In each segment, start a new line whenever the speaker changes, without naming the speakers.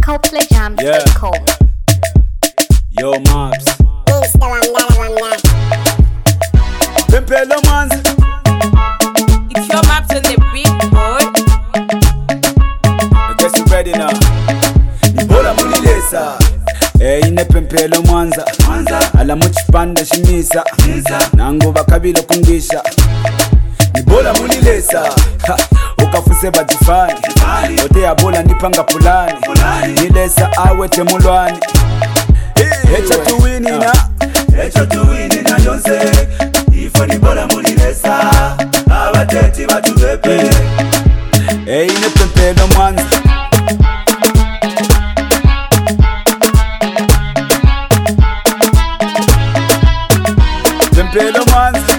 CoplaJams.com.
Yo, Mobs. Pimpelo Mans.
It's your Mobs on the beat, boy.
I guess you ready now. Nibola mulilesa. Ine Pimpelo Mwanza. Ala muchipanda shimisa. Nangu bakabilo kungisha. Nibola mulilesa. Ukafuse bajifani. Ote ya bola nipanga pulani. Nilesa awete mulwani. Hecha tuwini na
Jonse Ifo nibola mulilesa Abateti batubepe
ine Pimpelo Mwanza. Pimpelo Mwanza.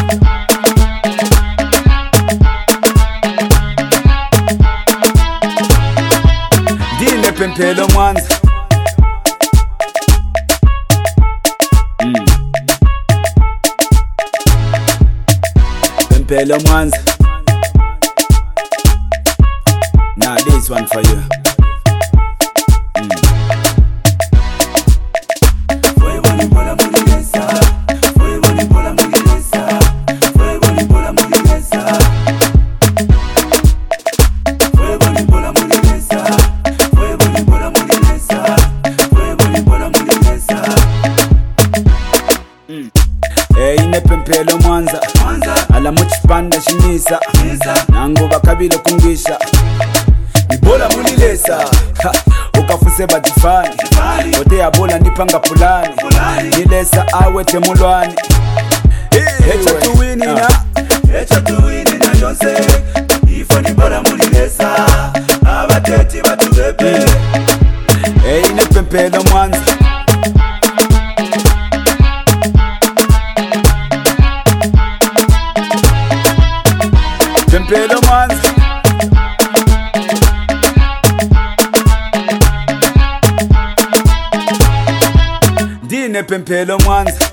Dine Pimpelo Mwanza. Pimpelo Mwanza. Now this one for you.
Fuego nibola mulilesa Fuego nibola mulilesa Fuego nibola mulilesa Fuego nibola mulilesa Fuego nibola mulilesa Fuego nibola mulilesa
Ine Pimpelo Mwanza. Ala muchipanda shimisa. Nangu bakabilo kungisha. Nibola mulilesa. Ukafuse bajifani. Ote ya bola nipanga pulani. Nilesa awete mulwani. Hecha tuwini na
Hecha tuwini na Jonse Ifo nibola mulilesa Abateti batubepe
ine Pimpelo Mwanza. Pimpelo Mwanza. Dine Pimpelo Mwanza.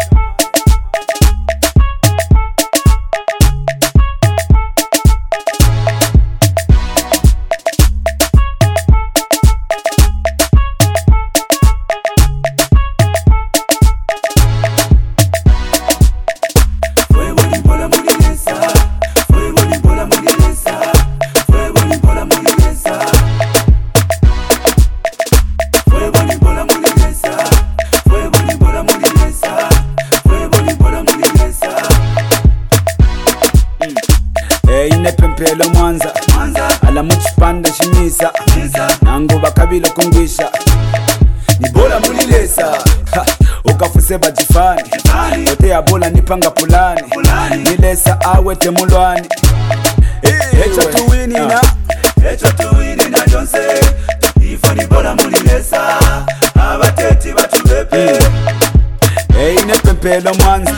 Fuego nibola mulilesa Fuego nibola mulilesa Fuego nibola mulilesa Fuego nibola mulilesa Fuego nibola mulilesa Fuego nibola mulilesa
Ine Pimpelo Mwanza. Ala muchipanda shimisa. Nangu bakabilo kungisha. Nibola mulilesa. Ukafuse bajifani. Ote ya bola nipanga pulani. Nilesa awete mulwani. Hecha tuwini na
Hecha tuwini na Jonse Ifo nibola mulilesa Abateti batubepe
ine Pimpelo Mwanza.